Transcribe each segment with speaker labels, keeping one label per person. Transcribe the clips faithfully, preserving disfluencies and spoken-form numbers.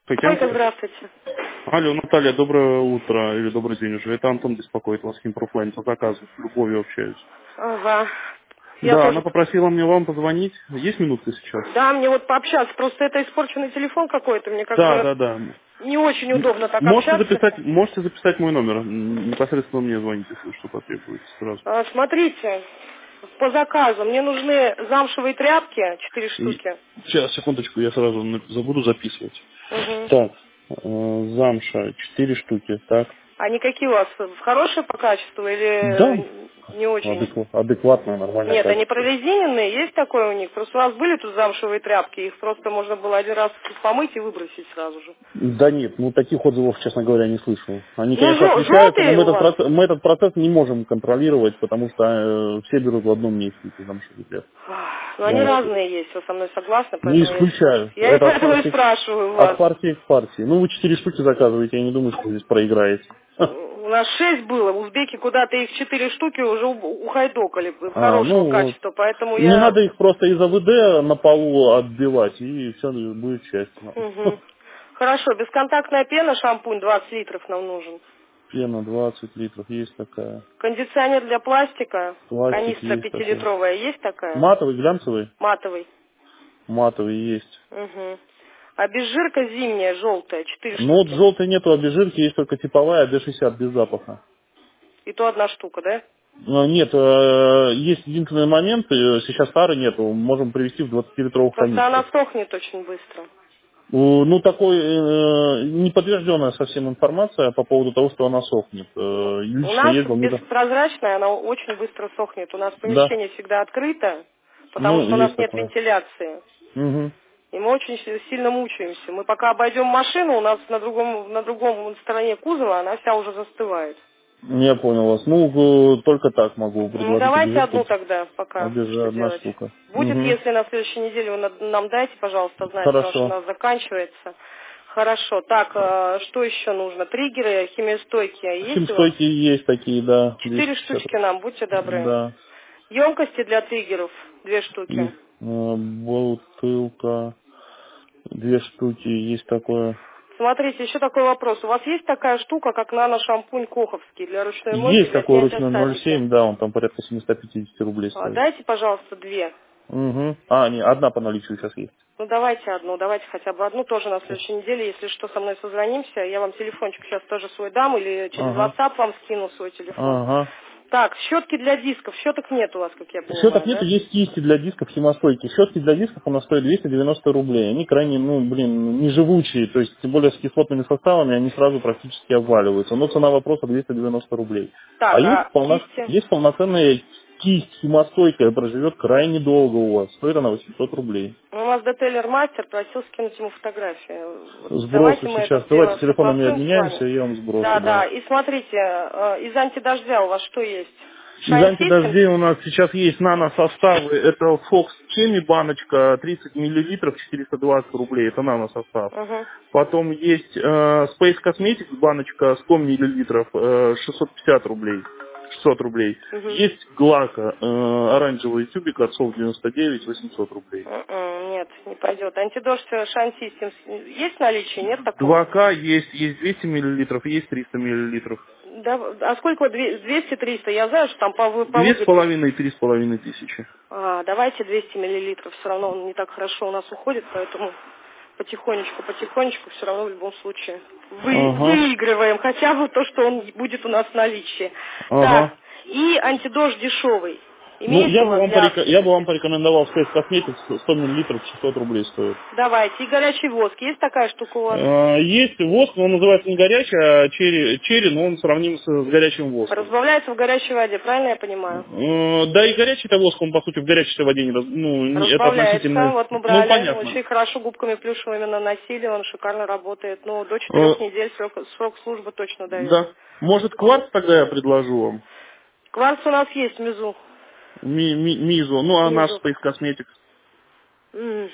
Speaker 1: Ольга,
Speaker 2: Хотянка?
Speaker 1: здравствуйте.
Speaker 2: Алло, Наталья, доброе утро или добрый день уже. Это Антон беспокоит вас, Химпрофлайн, по заказу. С любовью общаюсь.
Speaker 1: Ага. Я
Speaker 2: Да, она
Speaker 1: тоже...
Speaker 2: попросила мне вам позвонить. Есть минутка сейчас?
Speaker 1: Да, мне вот пообщаться. Просто это испорченный телефон какой-то. Мне как
Speaker 2: Да,
Speaker 1: бы
Speaker 2: да, да.
Speaker 1: не очень
Speaker 2: М-
Speaker 1: удобно так
Speaker 2: Можете
Speaker 1: общаться.
Speaker 2: записать, можете записать мой номер. М, Непосредственно мне звоните, если что потребуется сразу.
Speaker 1: А, смотрите, по заказу мне нужны замшевые тряпки, четыре
Speaker 2: И-
Speaker 1: штуки.
Speaker 2: Сейчас, секундочку, я сразу на- забуду записывать.
Speaker 1: Угу.
Speaker 2: Так, э, замша, четыре штуки, так.
Speaker 1: Они какие у вас? Хорошие по качеству
Speaker 2: Да,
Speaker 1: или не очень?
Speaker 2: адеква- адекватное, нормальное
Speaker 1: Нет, они
Speaker 2: качество.
Speaker 1: прорезиненные, есть такое у них. Просто у вас были тут замшевые тряпки, их просто можно было один раз помыть и выбросить сразу же.
Speaker 2: Да нет, ну таких отзывов, честно говоря, не слышу. Они,
Speaker 1: Ну,
Speaker 2: конечно,
Speaker 1: жел-
Speaker 2: отличаются, но
Speaker 1: желтые
Speaker 2: мы
Speaker 1: у
Speaker 2: этот,
Speaker 1: вас?
Speaker 2: процесс, мы этот процесс не можем контролировать, потому что э, все берут в одном месте эти замшевые тряпки.
Speaker 1: Ах, ну, они
Speaker 2: Вот.
Speaker 1: разные есть, вы со мной согласны,
Speaker 2: Не
Speaker 1: поэтому я,
Speaker 2: исключаю.
Speaker 1: я и
Speaker 2: Это от
Speaker 1: поэтому и
Speaker 2: партии,
Speaker 1: спрашиваю
Speaker 2: от
Speaker 1: вас.
Speaker 2: партии к партии. Ну, вы четыре штуки заказываете, я не думаю, что вы здесь проиграете.
Speaker 1: У нас шесть было, узбеки куда-то их четыре штуки уже у- ухайдокали,
Speaker 2: А,
Speaker 1: хорошего
Speaker 2: ну вот.
Speaker 1: качества, поэтому
Speaker 2: Не
Speaker 1: я...
Speaker 2: надо их просто из АВД на полу отбивать, и все будет счастье.
Speaker 1: Мгм. Хорошо, бесконтактная пена, шампунь двадцать литров нам нужен.
Speaker 2: Пена двадцать литров, есть такая.
Speaker 1: Кондиционер для пластика,
Speaker 2: Пластик
Speaker 1: канистра
Speaker 2: есть такой.
Speaker 1: пятилитровая, есть такая?
Speaker 2: Матовый, глянцевый?
Speaker 1: Матовый.
Speaker 2: Матовый есть.
Speaker 1: Угу. А безжирка зимняя, желтая, четыре
Speaker 2: Ну вот
Speaker 1: штуки.
Speaker 2: желтой нету обезжирки, есть только типовая д шестьдесят без запаха.
Speaker 1: И то одна штука, да?
Speaker 2: Но нет, э, есть единственный момент, э, сейчас старый нету, можем привезти в двадцатилитровых
Speaker 1: Просто она
Speaker 2: канистрах.
Speaker 1: сохнет очень быстро.
Speaker 2: У, Ну, такой э, неподтвержденная совсем информация по поводу того, что она сохнет.
Speaker 1: Ну,
Speaker 2: Э,
Speaker 1: у
Speaker 2: лично
Speaker 1: нас
Speaker 2: ездил, не до-
Speaker 1: беспрозрачная, она очень быстро сохнет. У нас
Speaker 2: Да,
Speaker 1: помещение всегда открыто, потому
Speaker 2: ну,
Speaker 1: что у нас
Speaker 2: есть
Speaker 1: нет
Speaker 2: такое.
Speaker 1: вентиляции.
Speaker 2: Угу.
Speaker 1: И мы очень си- сильно мучаемся. Мы пока обойдем машину, у нас на другом, на другом стороне кузова она вся уже застывает.
Speaker 2: Я понял вас. Ну, э, только так могу
Speaker 1: Ну,
Speaker 2: предложить
Speaker 1: давайте одну
Speaker 2: обезжирку.
Speaker 1: тогда пока. Что
Speaker 2: Обезжир одна
Speaker 1: делать?
Speaker 2: штука.
Speaker 1: Будет,
Speaker 2: Угу.
Speaker 1: если на следующей неделе вы на- нам дайте, пожалуйста, знать, потому что у
Speaker 2: Хорошо.
Speaker 1: нас заканчивается. Хорошо. Так, э, что еще нужно? Триггеры химиостойкие есть у вас?
Speaker 2: Химстойки есть такие, да,
Speaker 1: Четыре
Speaker 2: двести пятьдесят.
Speaker 1: штучки нам, будьте добры.
Speaker 2: Да.
Speaker 1: Емкости для триггеров, две штуки.
Speaker 2: Есть э, бутылка, две штуки, есть такое.
Speaker 1: Смотрите, еще такой вопрос. У вас есть такая штука, как нано-шампунь Коховский для ручной мойки,
Speaker 2: Есть
Speaker 1: для
Speaker 2: такой
Speaker 1: снятия
Speaker 2: ручной ноль
Speaker 1: статики?
Speaker 2: семь, да, он там порядка семьсот пятьдесят рублей
Speaker 1: А,
Speaker 2: стоит.
Speaker 1: дайте, пожалуйста, две.
Speaker 2: Угу. А, не, одна по наличию сейчас есть.
Speaker 1: Ну, давайте одну, давайте хотя бы одну, тоже на
Speaker 2: Щас.
Speaker 1: следующей неделе. Если что, со мной созвонимся. Я вам телефончик сейчас тоже свой дам или через
Speaker 2: Ага.
Speaker 1: WhatsApp вам скину свой телефон.
Speaker 2: Ага.
Speaker 1: Так, щетки для дисков. Щеток нет у вас, как я
Speaker 2: Щеток
Speaker 1: понимаю,
Speaker 2: нету,
Speaker 1: да?
Speaker 2: есть кисти для дисков химостойки. Щетки для дисков у нас стоят двести девяносто рублей. Они крайне, ну, блин, неживучие, то есть, тем более с кислотными составами, они сразу практически обваливаются. Но цена вопроса двести девяносто рублей. А
Speaker 1: Так,
Speaker 2: есть,
Speaker 1: а
Speaker 2: полно,
Speaker 1: кисти?
Speaker 2: есть полноценная кисть химостойкая, проживет крайне долго у вас. Стоит она восемьсот рублей.
Speaker 1: Ну, у нас детейлер мастер просил скинуть ему фотографии. Вот давайте
Speaker 2: Сбросу
Speaker 1: мы это
Speaker 2: сейчас. Давайте
Speaker 1: дело
Speaker 2: телефонами
Speaker 1: согласуем с
Speaker 2: обменяемся,
Speaker 1: вами.
Speaker 2: и я вам сброшу,
Speaker 1: Да,
Speaker 2: да.
Speaker 1: да. И смотрите, э, из антидождя у вас что есть?
Speaker 2: Из
Speaker 1: Shine System?
Speaker 2: антидождей у нас сейчас есть наносоставы. Это Fox Chemi баночка, тридцать миллилитров, четыреста двадцать рублей. Это наносостав.
Speaker 1: Угу.
Speaker 2: Потом есть э, Space Cosmetics баночка сто миллилитров, э, шестьсот пятьдесят рублей. шестьсот рублей.
Speaker 1: Угу.
Speaker 2: Есть Глака, э, оранжевый тюбик от Сол девяносто девять, восемьсот рублей.
Speaker 1: М-м, нет, не пойдет. Антидождь Shine System есть в наличии? Нет такого?
Speaker 2: два ка есть, есть двести миллилитров, есть триста миллилитров.
Speaker 1: Да, а сколько? двести-триста? Я знаю, что там повы-
Speaker 2: Две с
Speaker 1: повыгоднее.
Speaker 2: половиной, три с половиной тысячи.
Speaker 1: А, давайте двести миллилитров. Все равно он не так хорошо у нас уходит, поэтому потихонечку, потихонечку все равно в любом случае вы,
Speaker 2: Ага,
Speaker 1: выигрываем хотя бы то, что он будет у нас в наличии. Так,
Speaker 2: ага.
Speaker 1: и антидождь дешевый.
Speaker 2: Ну,
Speaker 1: Имеется
Speaker 2: я
Speaker 1: у
Speaker 2: бы
Speaker 1: вас
Speaker 2: вам,
Speaker 1: для
Speaker 2: порека- я
Speaker 1: акции?
Speaker 2: бы вам порекомендовал Space Cosmetics, сто миллилитров, шестьсот рублей стоит.
Speaker 1: Давайте. И горячий воск. Есть такая штука у вас?
Speaker 2: Э, Есть воск, он называется не горячий, а черри, черри, но он сравним с, с горячим воском.
Speaker 1: Разбавляется в горячей воде, правильно я понимаю?
Speaker 2: Э, Да и горячий-то воск, он по сути в горячей воде не раз- ну, не- это
Speaker 1: Разбавляется.
Speaker 2: относительно,
Speaker 1: Вот мы
Speaker 2: ну
Speaker 1: брали,
Speaker 2: понятно.
Speaker 1: очень хорошо губками плюшевыми наносили, он шикарно работает. Ну, до
Speaker 2: Э,
Speaker 1: четырех недель срок, срок службы точно дает.
Speaker 2: Да. Может, кварц тогда я предложу вам?
Speaker 1: Кварц у нас есть внизу.
Speaker 2: Ми- ми- Мизу, ну а наш
Speaker 1: Внизу.
Speaker 2: Space Cosmetics?
Speaker 1: М.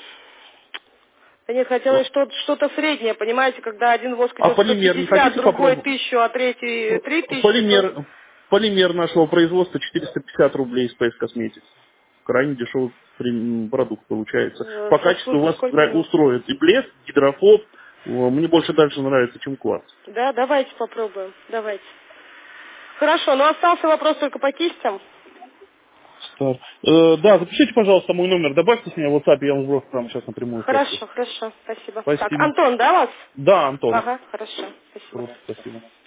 Speaker 1: Да нет, хотелось что-то, что-то среднее, понимаете, когда один воск
Speaker 2: А
Speaker 1: идет сто
Speaker 2: полимер не
Speaker 1: пятьдесят,
Speaker 2: хотите
Speaker 1: другой
Speaker 2: попробовать?
Speaker 1: тысячу, а третий три тысячи, то...
Speaker 2: Полимер, полимер нашего производства четыреста пятьдесят рублей Space Cosmetics. Крайне дешевый при- продукт получается.
Speaker 1: э,
Speaker 2: По
Speaker 1: срок
Speaker 2: качеству
Speaker 1: службы
Speaker 2: вас
Speaker 1: сколько у
Speaker 2: устра-
Speaker 1: него?
Speaker 2: устроит и блеск, гидрофоб, Мне больше дальше нравится, чем кварц.
Speaker 1: Да, давайте попробуем. Давайте. Хорошо, но остался вопрос только по кистям.
Speaker 2: Стар. Э, да, запишите, пожалуйста, мой номер, добавьте с меня в WhatsApp, я вам сброшу прямо сейчас напрямую.
Speaker 1: Хорошо, хорошо, спасибо.
Speaker 2: Спасибо.
Speaker 1: Так, Антон, да, вас?
Speaker 2: Да, Антон.
Speaker 1: Ага, хорошо, спасибо.
Speaker 2: Просто спасибо.